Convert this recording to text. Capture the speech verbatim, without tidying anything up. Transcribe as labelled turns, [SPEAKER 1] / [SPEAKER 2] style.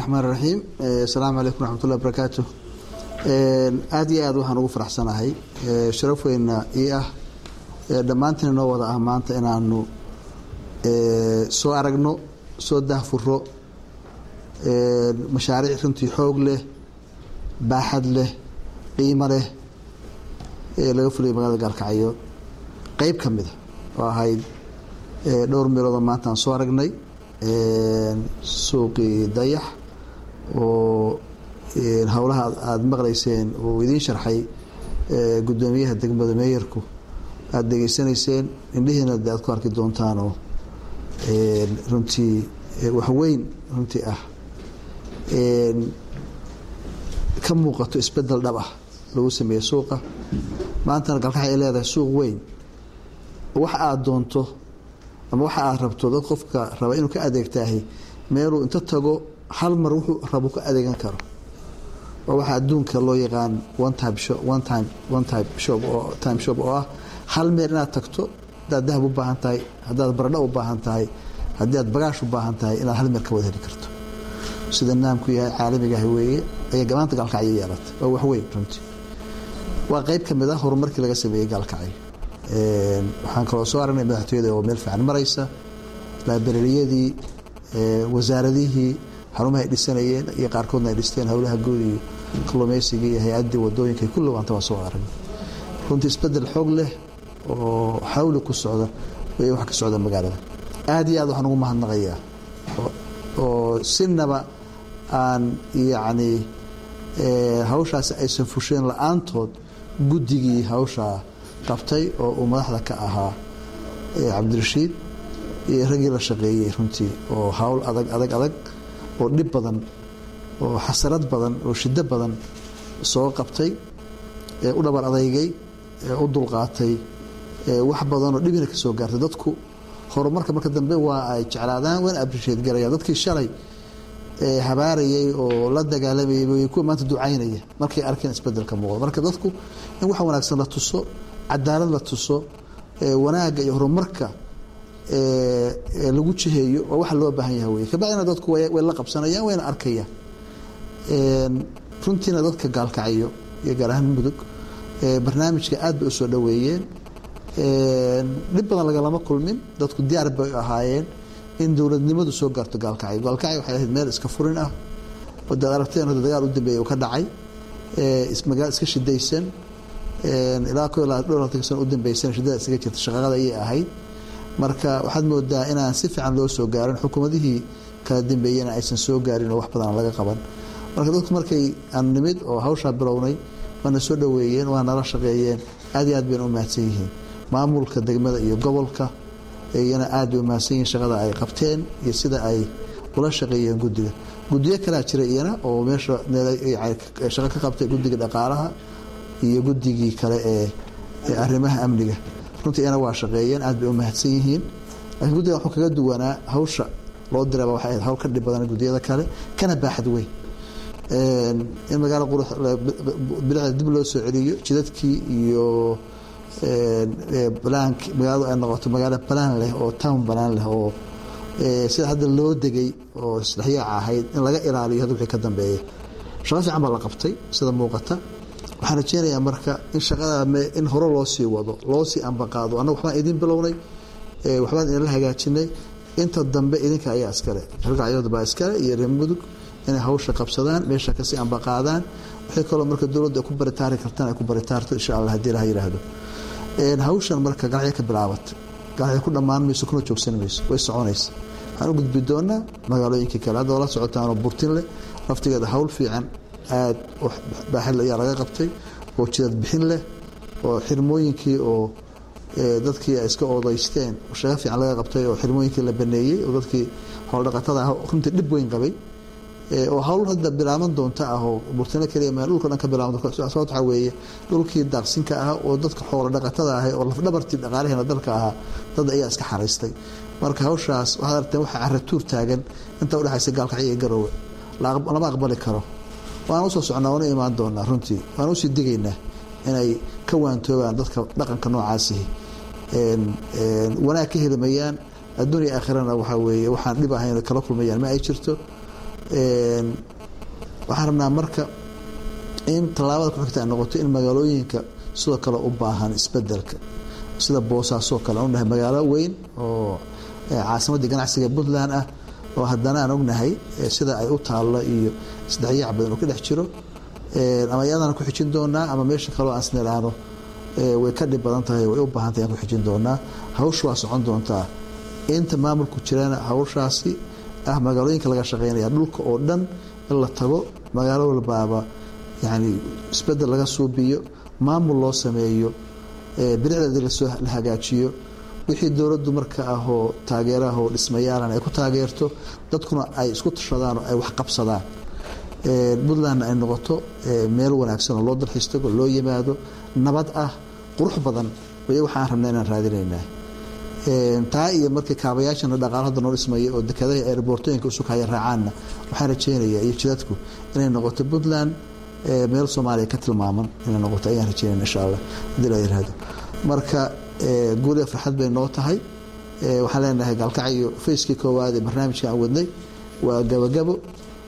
[SPEAKER 1] الرحمن الرحيم السلام عليكم ورحمة الله وبركاته aad iyo aad waxaan ugu faraxsanahay sharaf weyn iyo ah dhamaantina noo wada ah maanta inaanu soo aragno soo daahfuro mashaariic runtii xoog leh baaxad leh qiimo leh ee laga fuliyay magaalada Gaalkacyo qayb kamid ah oo ahayd dhowr meelood maanta aan soo aragnay suuqii dayax oo hawlaha aad maqlayseen oo idin sharxay gudoomiyaha degmada meeyarku aad degeysanayseen indhihiina aad ku arki doontaan oo runtii wax weyn runtii ah ka muuqato isbedel dhab ah lagu sameeyay suuqa maanta Gaalkacyo ay leedahay suuq weyn wax aad doonto ama waxa aad rabto dad qofka raba inuu ka adeegtaahay meelu inta tago hal mar wuxuu rabo ka adeegan karo oo waxa adduunka loo yaqaan one time shop one time one time shop oo time shop oo ah hal meel inaad tagto dad dahab u baahan tahay hadaad baradho u baahan tahay hadaad bagaash u baahan tahay inaad hal meel ka wada heli karto sida naamku yahay caalamiga ah weeye ay gamaanta Gaalkacyo yeelatay oo wax weyn runtii waa qayb kamid ah horumarkii laga sameeyay Gaalkacyo ee waxaan kaloo soo aragnay madaxtooyada oo meel fiican maraysa librariyadii ee wasaaradihii xarumaha dhisanayeen iyo qaarkoodna ay dhisteen hawlaha guud iyo kalluumaysiga iyo hay'adda wadooyinka kullu waanta waa soo aragnay runtii isbedel xoog leh oo xawli ku socda way wax ka socda magaalada aad iyo aad waxaan ugu mahadnaqayaa oo sinaba aan yaani ee hawshaas ay soo fusheen la'aantood guddigii hawsha qabtay oo uu madaxda ka ahaa ee Cabdirashiid iyo ragii la shaqeeyay runtii oo hawl adag adag adag oo dib badan oo xasarad badan oo shiddo badan soo qabtay ee u dhabar adeegay ee u dulqaatay ee wax badan oo dhibina ka soo gaartay dadku horumarka marka dambe waa ay jeclaadaan waan appreciate garaya dadkii shalay ee habaarayay oo la dagaalamayay way ku maanta ducaynaya markay arkeen isbedelka muuqdo marka dadku in wax wanaagsan la tuso cadaalad la tuso ee wanaaga iyo horumarka ee lagu jiheeyo oo wax loo baahan yahay way ka bacdina dadku way la qabsanayaan wayna arkayaan ee runtiina dadka Gaalkacyo iyo gaar ahaan mudug ee barnaamijka aad bay u soo dhaweeyeen ee dib badan laga lama kulmin dadku diyaar bay ahaayeen in dawladnimadu soo gaarto Gaalkacyo Gaalkacyo waxay ahayd meel iska furin ah oo dad aragteen oo dagaal u dambeeyay oo ka dhacay ee ismagaal iska shidaysan ee ilaa koo ilaa dhowr sano u dambeeyay shidada iska jirta shaqada ay ahayd marka waxaad moodaa inaan si fiican loo soo gaarin xukuumadihii kala dambeeyayna aysan soo gaarin oo wax badan laga qaban marka dadku markay aan nimid oo hawsha bilownay wana soo dhaweeyeen waa nala shaqeeyeen aad iyo aad bay u mahadsan yihiin maamulka degmada iyo gobolka ayana aad u mahadsan yihiin shaqada ay qabteen iyo sida ay ula shaqeeyeen guddiga guddiga kala jira iyana oo meesha shaqo ka qabtay guddiga dhaqaalaha iyo guddigii kale ee arrimaha amniga runtii ana waa shaqeeyeen aad bay u mahadsan yihiin laakiin guddiga wuxuu kaga duwanaa hawsha loo diray waxa ay hawl ka dhib badan guddiyada kale kana baaxad weyn ee in magaalo qurux bilaa dib loo soo celiyo jidadkii iyo ee blank magaalada ay noqoto magaalo plan leh oo town plan leh oo ee sida hadda loo degay oo islaxiya ahayd in laga ilaaliyo hadda wixii ka dambeeyay shaqo fiican baa la qabtay sida muuqata waxaan rajeynayaa marka in shaqada in hore loo sii wado loo sii ambaqaado anagu waxaan idin bilownay ee waxbaan in la hagaajinay inta dambe idinka ayaa iskale Gaalkacyo baa iskale iyo reer mudug inay hawsha qabsadaan meesha ka sii ambaqaadaan wixii kale marka dawladda ku baritaari kartaan ay ku baritaarto insha Allah hadii la yiraahdo ee hawshan marka Gaalkacyo ka bilaabatay Gaalkacyo ku dhamaan mayso kuna joogsan mayso way soconaysaa waxaan u gudbi doonaa magaalooyinka kale hadda la socotaan oo burtin leh laftigeeda hawl fiican aad wax baaxad la laga qabtay oo jidad bixin leh oo xirmooyinkii oo ee dadkii ay iska odaysteen oo shaqo fiican laga qabtay oo xirmooyinkii la baneeyay oo dadkii xoolo dhaqatada ah runtii dib weyn qabay ee oo hawl hadda bilaaban doonta ah oo burtana kaliya ma dhulka dhan ka bilaaban doonta soo waxa weeye dhulkii daaqsinka ah oo dadka xoolo dhaqatada ah oo laf dhabartii dhaqaalaheena dalka ah dad ayaa iska xariistay marka hawshaas waxa aragtay waxa carratuur taagan inta u dhaxaysa Gaalkacyo iyo Garowe lama aqbali karo waan soo socnaa oo imaan doonaa runtii waan u sii digaynaa inay ka waantoobaan dadka dhaqanka noocaas ah een een wanaag ka helamayaan adduun iyo aakhirana waxa weeye waxaan dhib ahayn kala kulmayaan ma ay jirto waxaan rabnaa marka in tallaabada ku xigta ay noqoto in magaalooyinka sidoo kale u baahan isbedelka sida Boosaaso kale oo nahay magaalo weyn oo caasimadda ganacsiga Puntland ah oo haddana aan ognahay sida ay u taalo iyo isdhexyaac badan oo ka dhex jiro ama iyadana ku xijin doonaa ama meesha kale oo aan isneelaano way ka dhib badan tahay way u baahan tahay ku xijin doonaa hawshu waa socon doontaa inta maamulku jirana hawshaasi ah magaalooyinka laga shaqeynaya dhulka oo dhan in la tago magaalo walbaaba yani isbedel laga suubiyo maamul loo sameeyo bilicda la hagaajiyo wixii dawladdu marka ahoo taageeraha oo dhismayaalan ay ku taageerto dadkuna ay isku tashadaan oo ay wax qabsadaan Puntland ay noqoto meel wanaagsan oo loo dalxiisto loo yimaado nabad ah qurux badan way waxaan rabnaa inaan raadinaynaa taa iyo markii kaabayaashana dhaqaalaha noo dhismay oo dekadaha airportooyinka usoo kaya raacaana waxaan rajeynayaa iyo jidadku inay noqoto Puntland meel Soomaaliya ka tilmaaman inay noqoto ayaan rajeynaa insha Allah hadii la yiraahdo marka guul iyo farxad bay noo tahay waxaan leenahay galkacyo feeskii koowaad ee barnaamijka aan wadnay waa gabagabo